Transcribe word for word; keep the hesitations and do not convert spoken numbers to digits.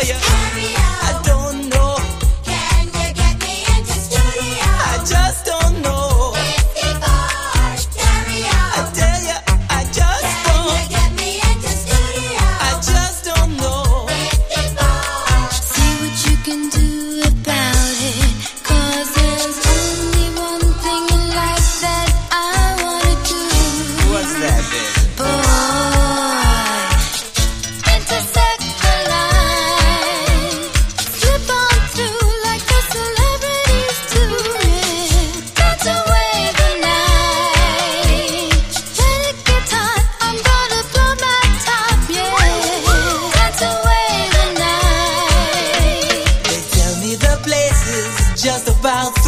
you? I don't know. Can you get me into studio? I just don't know. fifty-four stereo. I tell you, I just Can don't. you get me into studio? I just don't know. fifty-four. See what you can do about it. 'Cause there's only one thing in life that I wanna do. What's that, baby? Boy, intersect the line. Slip on through like the celebrities do it. Dance away the night. When it gets hot, I'm gonna blow my top, yeah. Dance away the night. They tell me the place is just about